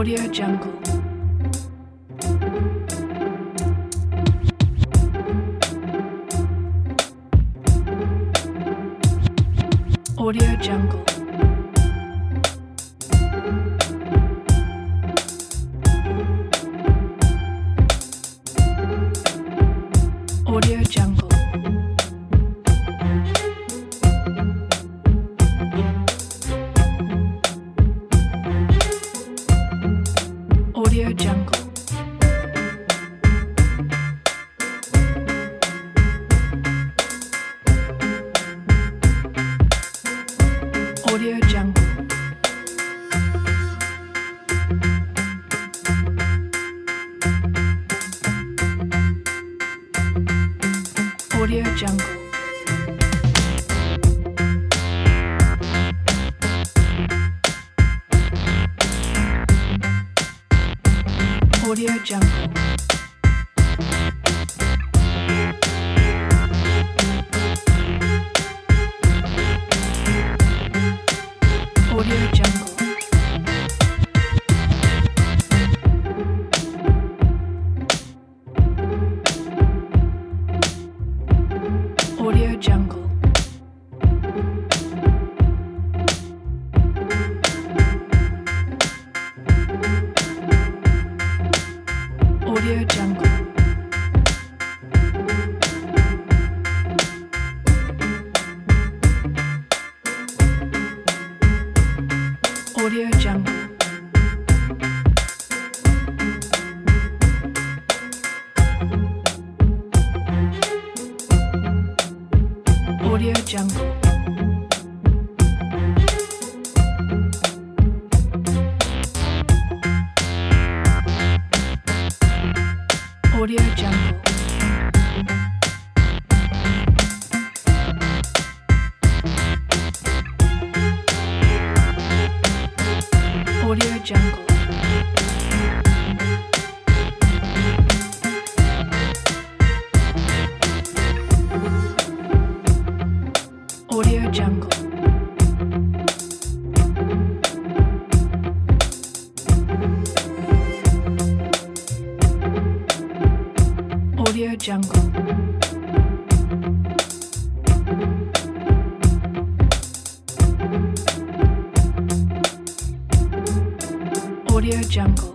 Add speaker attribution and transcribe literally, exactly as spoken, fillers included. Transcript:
Speaker 1: Audio Jungle. Audio Jungle. Audio Jungle. Audio Jungle. Audio Jungle. Audio Jungle. Audio Jungle. Audio Jungle. Audio Jungle. Audio Jungle. Audio Jungle. Audio Jungle. Audio Jungle. Audio Jungle. Audio Jungle. Audio Jungle. Audio Jungle.